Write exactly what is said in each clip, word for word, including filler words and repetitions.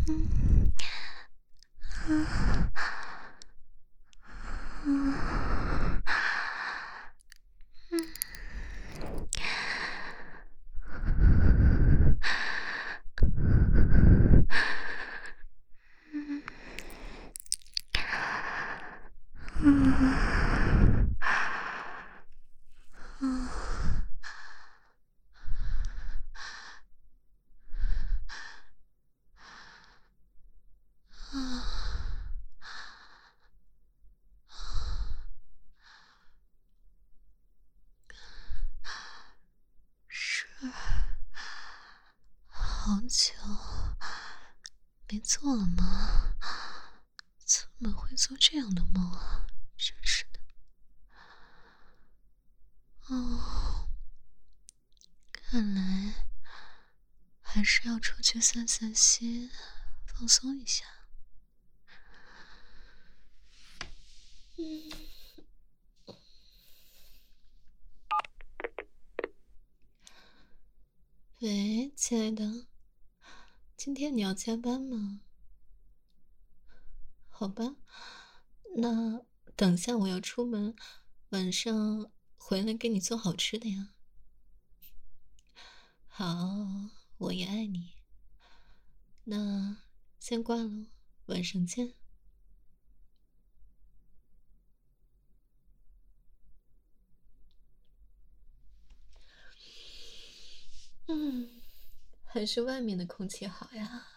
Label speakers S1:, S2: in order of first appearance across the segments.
S1: 嗯啊嗯嗯嗯嗯是好久没做了吗？怎么会做这样的梦啊？真是的。哦，看来还是要出去散散心，放松一下。嗯。喂，亲爱的，今天你要加班吗？好吧，那等下我要出门，晚上回来给你做好吃的呀。好，我也爱你。那先挂了，晚上见。嗯，还是外面的空气好呀。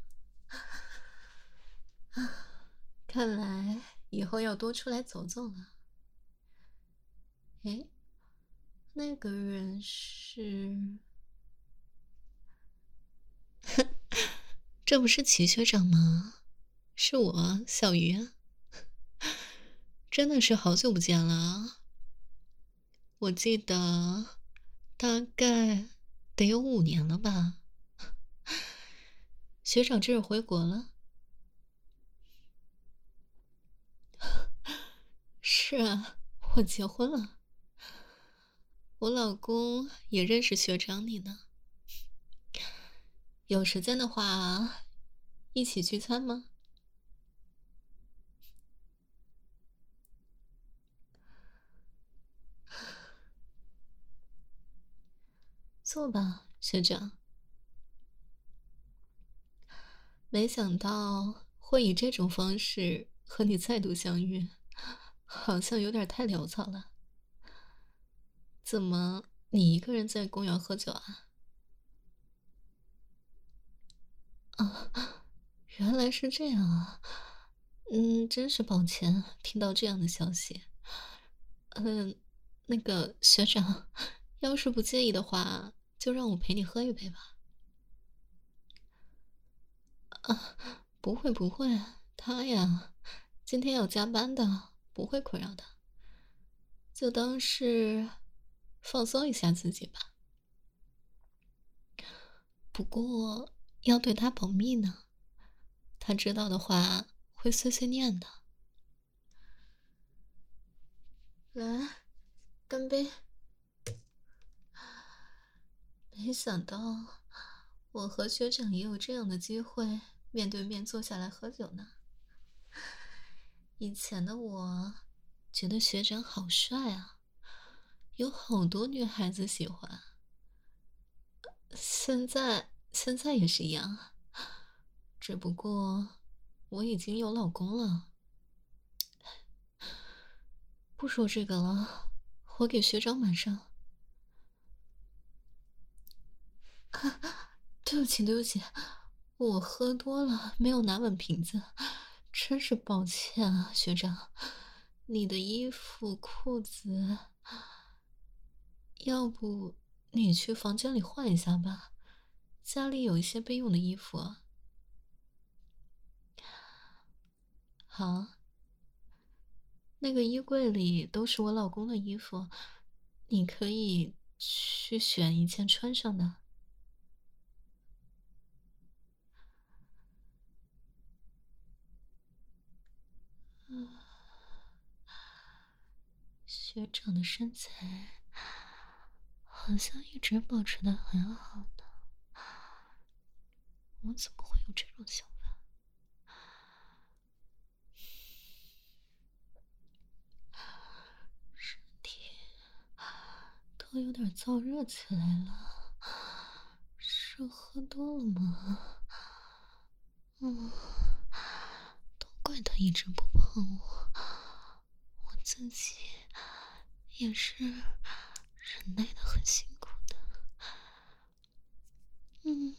S1: 看来以后要多出来走走了。诶，那个人是？这不是齐学长吗？是我，小鱼啊。真的是好久不见了啊。我记得大概得有五年了吧。学长这是回国了？是啊，我结婚了。我老公也认识学长你呢。有时间的话，一起聚餐吗？坐吧，学长。没想到会以这种方式和你再度相遇，好像有点太潦草了。怎么，你一个人在公园喝酒啊？啊，原来是这样啊。嗯，真是抱歉听到这样的消息。嗯，那个学长，要是不介意的话，就让我陪你喝一杯吧。啊，不会不会，他呀，今天要加班的，不会困扰的，就当是放松一下自己吧。不过要对他保密呢，他知道的话会碎碎念的。来，干杯！没想到我和学长也有这样的机会，面对面坐下来喝酒呢。以前的我觉得学长好帅啊，有好多女孩子喜欢。现在现在也是一样啊，只不过我已经有老公了。不说这个了，我给学长满上。对不起，对不起，我喝多了，没有拿稳瓶子，真是抱歉啊，学长。你的衣服、裤子，要不你去房间里换一下吧，家里有一些备用的衣服啊。好，那个衣柜里都是我老公的衣服，你可以去选一件穿上的。嗯，学长的身材好像一直保持的很好呢，我怎么会有这种想法？ 有点燥热起来了，是喝多了吗？嗯，都怪他一直不碰我，我自己也是忍耐的很辛苦的。嗯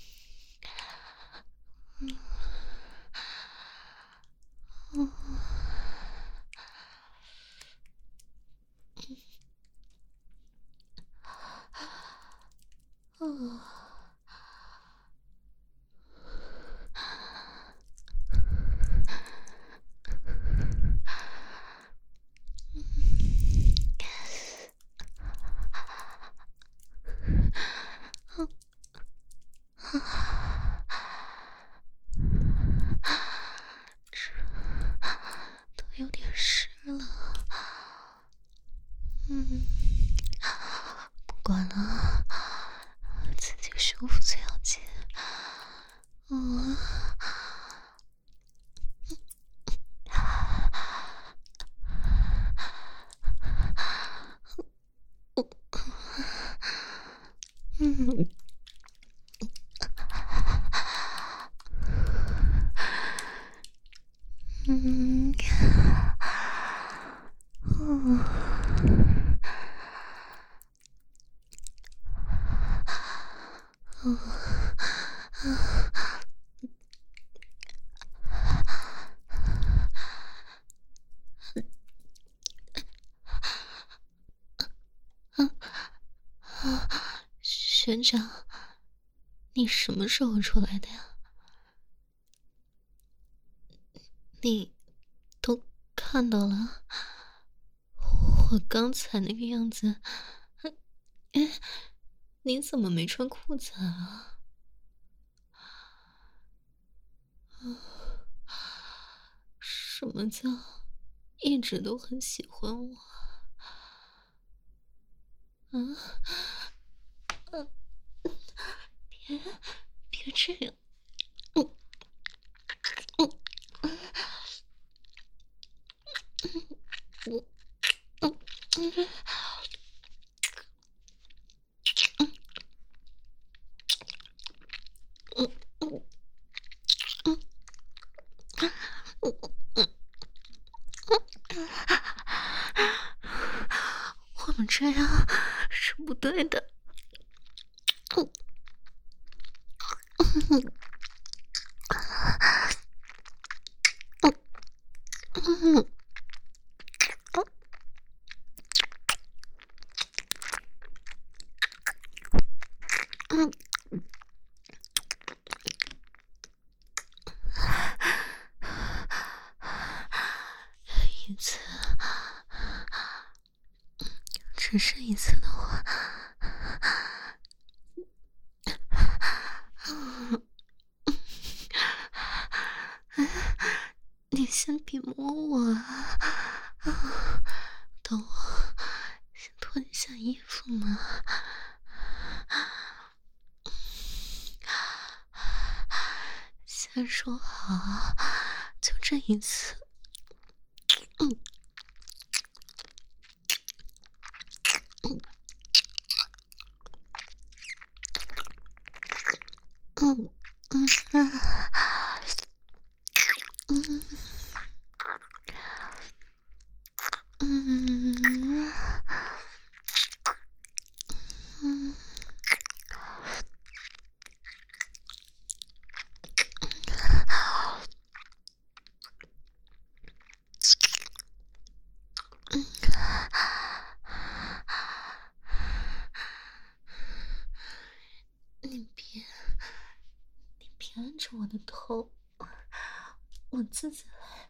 S1: 嗯嗯嗯。都有点湿了。嗯，不管了，自己舒服最要紧。嗯。嗯。嗯。嗯。学长，你什么时候出来的呀？你都看到了，我刚才那个样子，哎，你怎么没穿裤子啊？什么叫一直都很喜欢我？嗯，嗯，别别这样，嗯嗯嗯嗯嗯嗯嗯嗯嗯，我们这样是不对的。嗯嗯嗯嗯，一次，只是一次的话，你先别摸我啊！啊，等我先脱一下衣服嘛。先说好，就这一次。嗯嗯嗯嗯嗯嗯嗯嗯。你别，你别按着我的头，我自己来。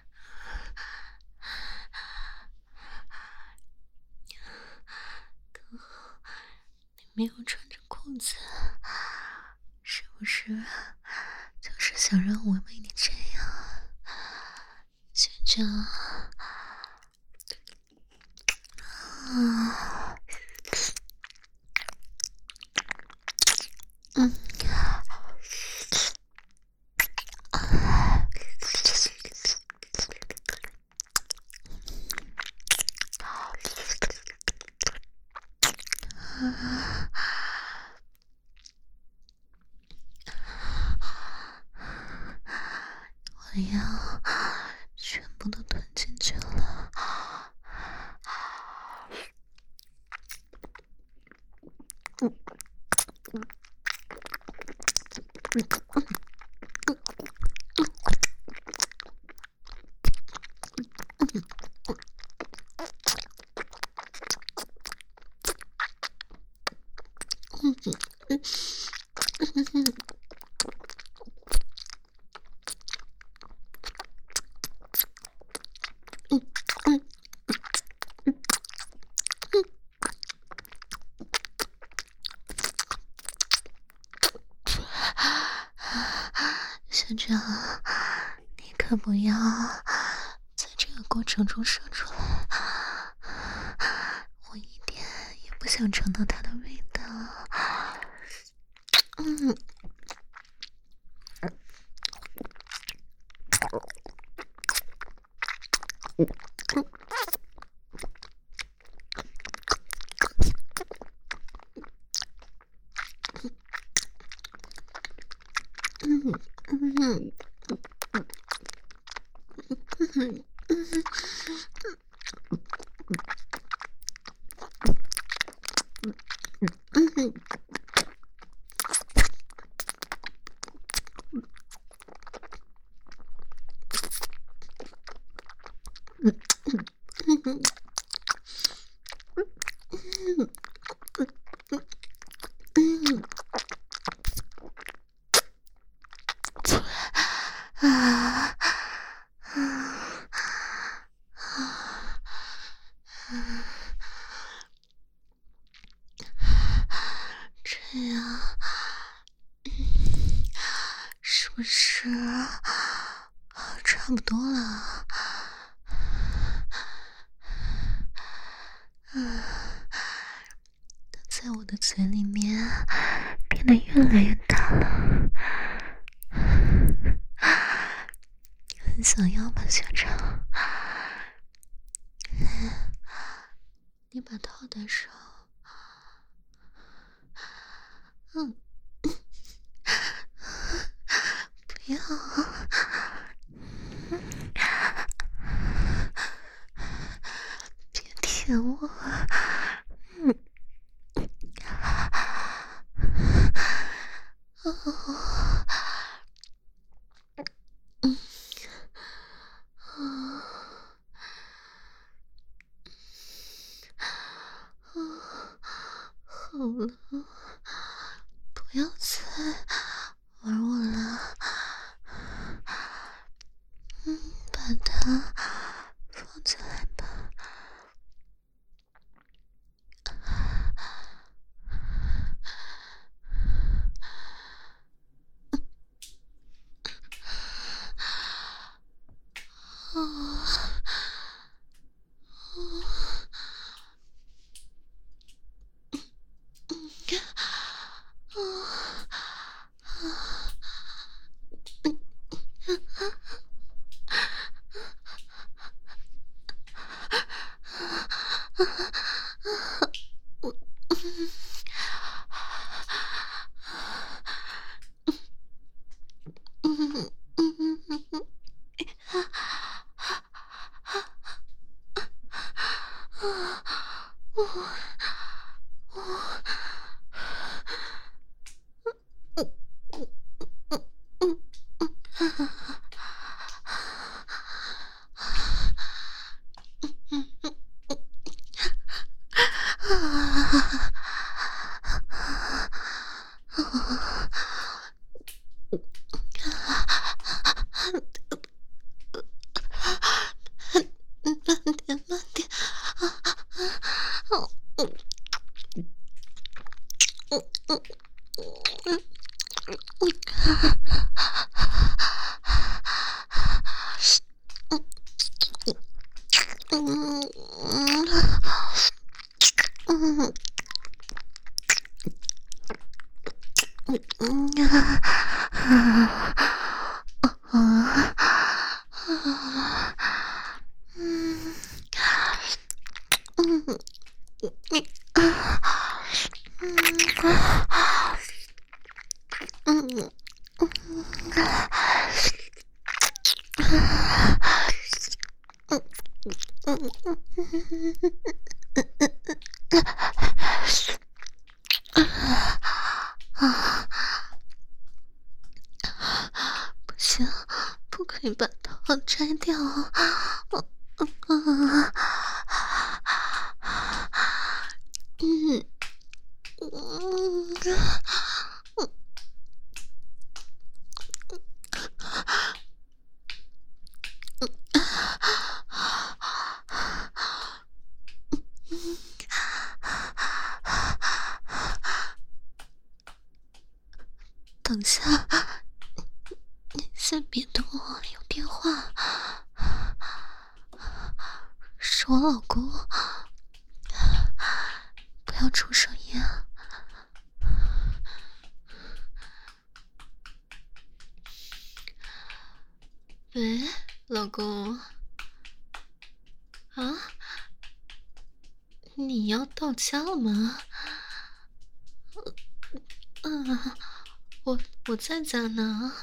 S1: 刚好你没有穿着裤子，是不是就是想让我为你这样，学长？啊，嗯。 我要全部都吞进去了。嗯嗯学长，你可不要在这个过程中射出来，我一点也不想尝到它的味道。嗯。嗯嗯嗯嗯啊这样是不是差不多了？嗯，在我的嘴里面变得越来越大了，很想要吧，学长？你把套戴上。嗯，不要，别舔我。嗯，哦，嗯，啊，啊，好了，不要再玩我了。嗯，把它放起来吧。啊，慢点，慢点。 不行，不可以把套摘掉啊！嗯嗯等下，你先别动，有电话，是我老公，不要出声音啊！喂，老公，啊，你要到家了吗？嗯，我我在家呢。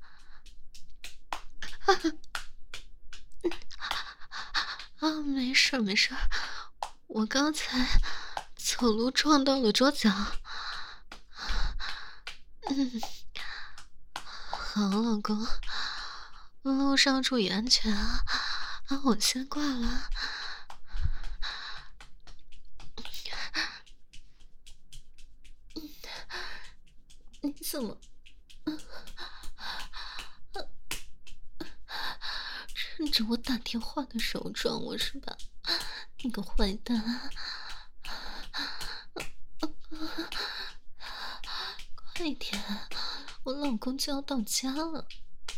S1: 啊，没事没事，我刚才走路撞到了桌角。嗯，好，老公，路上注意安全啊！啊，我先挂了。你怎么趁着我打电话的时候撞我是吧？你个坏蛋！快点，我老公就要到家了。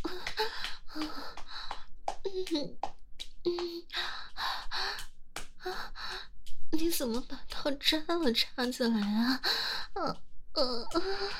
S1: 你怎么把套摘了插进来啊？呃呃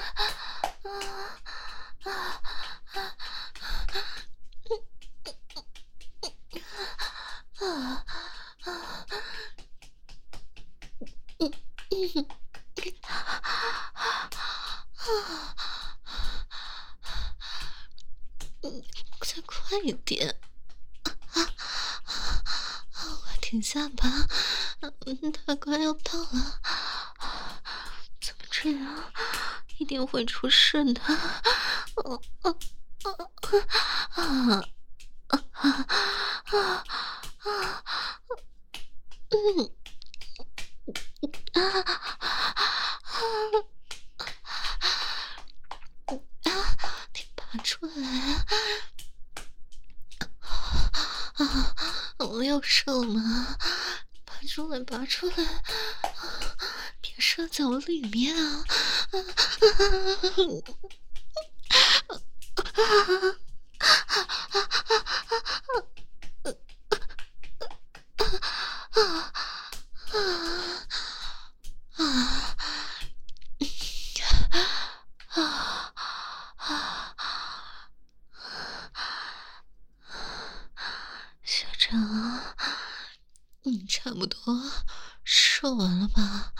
S1: 再快一点！快停下吧，他快要到了。怎么这样？一定会出事的。哦哦哦啊啊啊啊！嗯啊啊！你拔出来啊！啊！我要射了吗？拔出来，拔出来！别射在我里面啊！学长，你差不多射完了吧？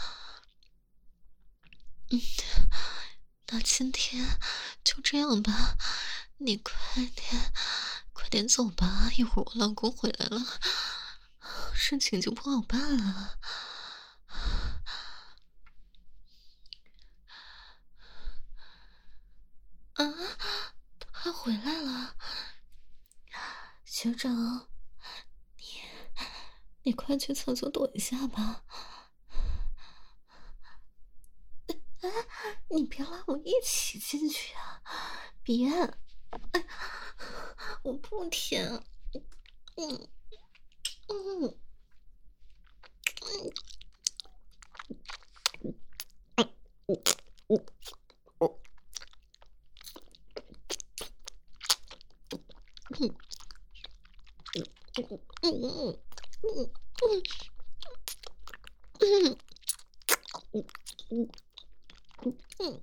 S1: 嗯，那今天就这样吧，你快点，快点走吧，一会儿我老公回来了，事情就不好办了。啊，他回来了，学长，你你快去厕所躲一下吧。你别拉我一起进去啊！别，哎，我不舔。嗯嗯嗯嗯嗯嗯嗯。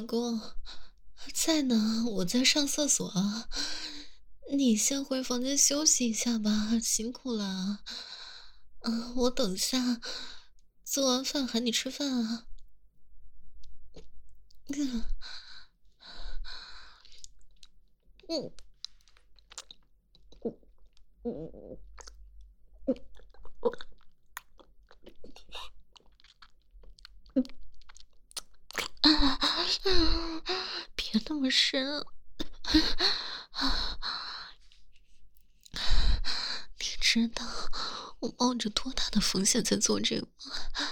S1: 公，在呢，我在上厕所啊。你先回房间休息一下吧，辛苦了。嗯，我等下做完饭喊你吃饭啊。嗯嗯嗯啊，别那么深。你知道我冒着多大的风险在做这个吗？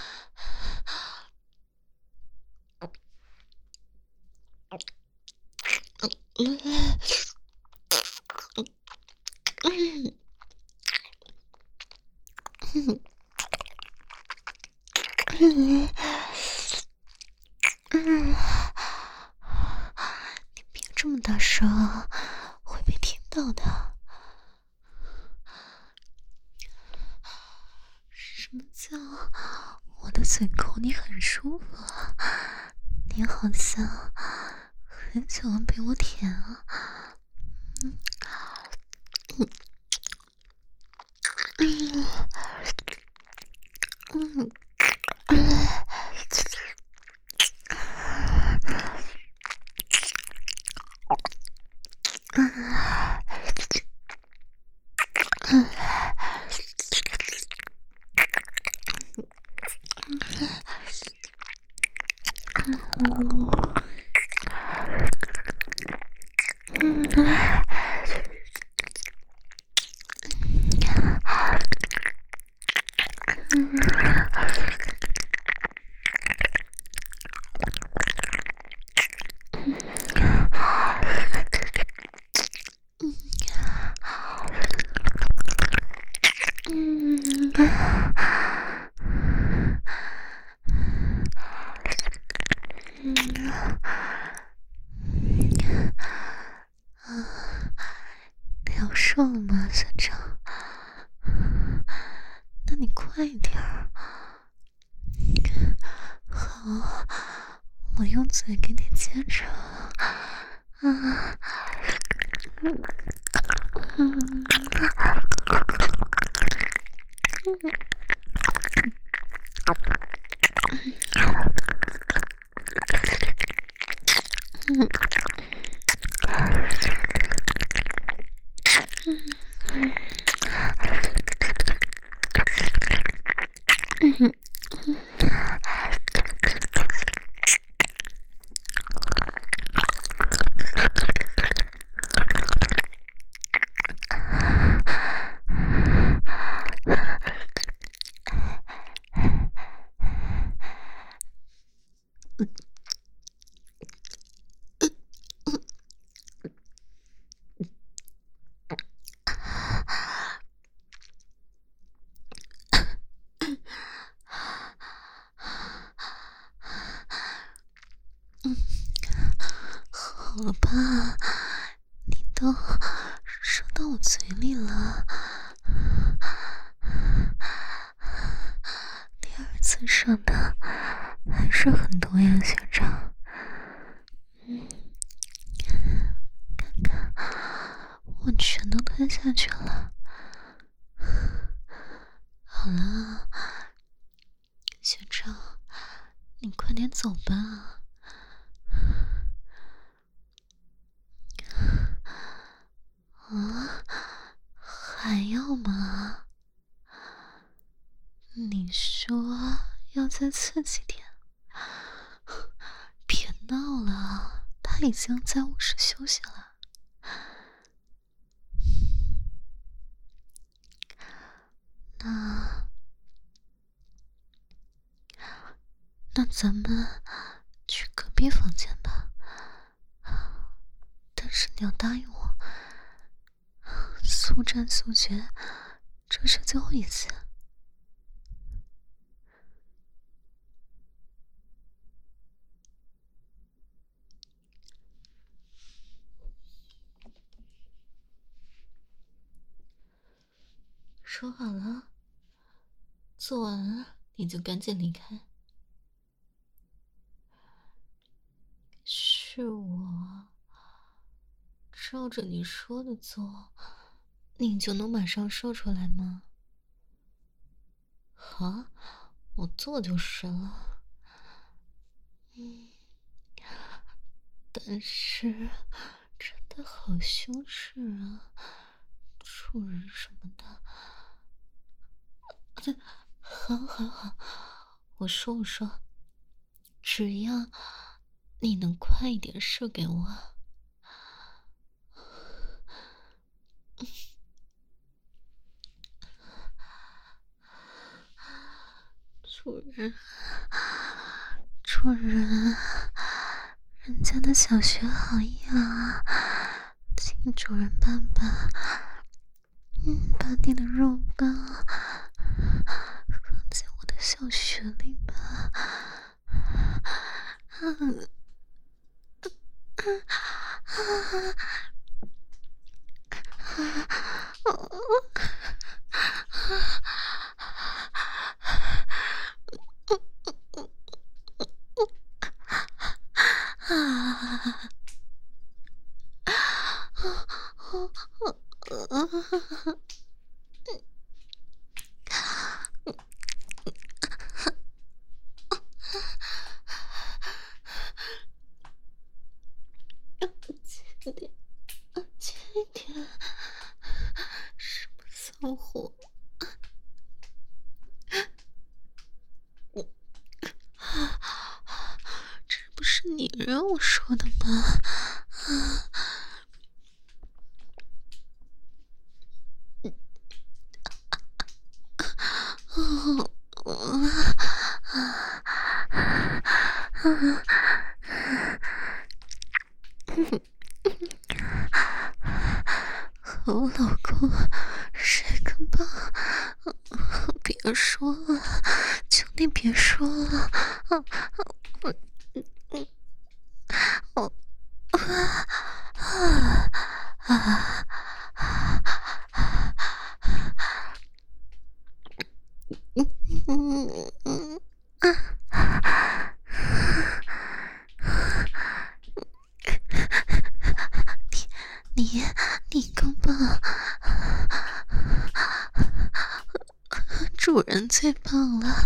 S1: 你别这么大声啊，会被听到的。什么叫我的嘴口你很舒服啊？你好像很喜欢被我舔啊。嗯嗯嗯嗯聊瘦了吗，学长？那你快点儿。好，我用嘴给你接着。啊，嗯嗯嗯嗯嗯，好了吧，你都说到我嘴里了。第二次射的还是很多呀，学长。嗯，看看，我全都吞下去了。好了，学长，你快点走吧。啊，还要吗？你说要再刺激点？别闹了，他已经在卧室休息了。那那咱们去隔壁房间吧。但是你要答应我，速战速决，这是最后一次。说好了，做完了你就赶紧离开。嘘。 是我，照着你说的做，你就能马上射出来吗？好，我做就是了。嗯，但是真的好羞耻啊，主人什么的。好好好，我说我说，只要你能快一点射给我。主人，主人，人家的小穴好痒啊，请主人爸爸，嗯，把你的肉棒放在我的小穴里吧。嗯嗯啊啊！轻点，轻点，什么骚货？这不是你让我说的吗？啊！哦，啊啊啊！和我老公谁更棒？别说了，求你别说了！啊我嗯我啊啊啊！嗯嗯嗯啊！你你你更棒，主人最棒了，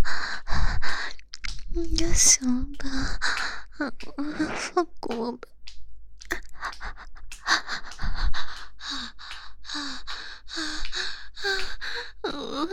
S1: 你行了吧？放过我吧！啊啊啊啊啊！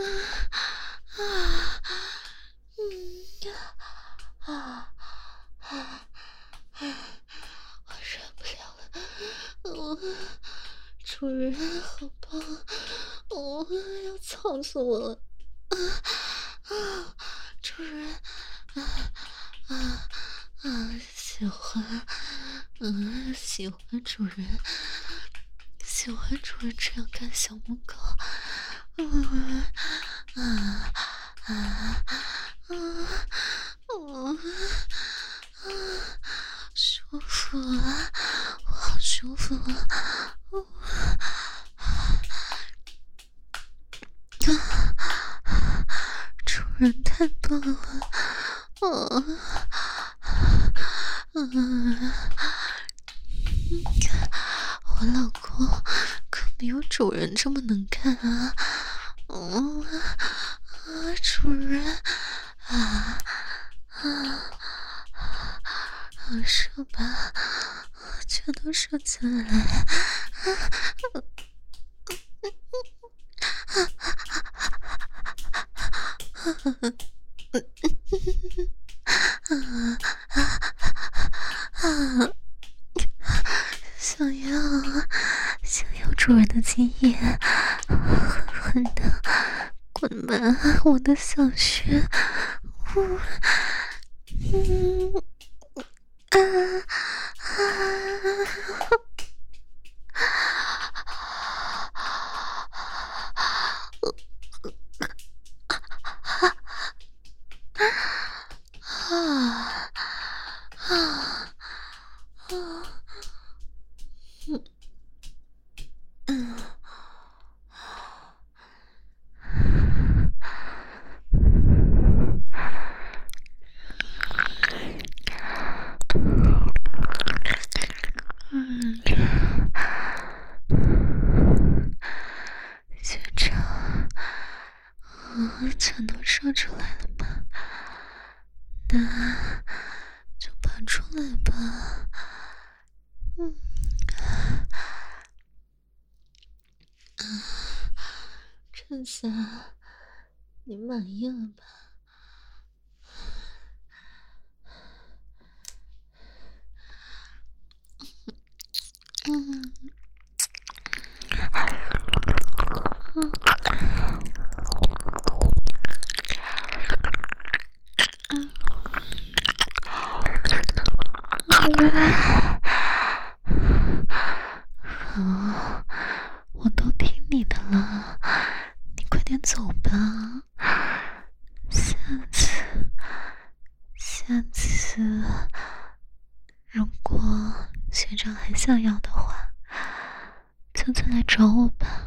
S1: 啊！嗯啊啊！我忍不了了，我主人好棒，我要操死我了！啊啊！主人，啊啊啊！喜欢，嗯，喜欢主人，喜欢主人这样干小母狗，嗯啊啊啊啊啊！舒服啊，我好舒服啊！主人太棒了，哦，嗯，我老公可没有主人这么能干啊！嗯啊，主人啊啊啊，射吧，全都射进来！啊！想要想要主人的精液，狠狠的滚满我的小穴！嗯嗯啊啊！啊啊啊！嗯嗯。
S2: 说出来了吗？那就拔出来吧。嗯，啊，
S1: 这下你满意了吧？
S2: 嗯，好，我都听你的了，你快点走吧。下次，下次，如果学长还想要的话，就再来找我吧。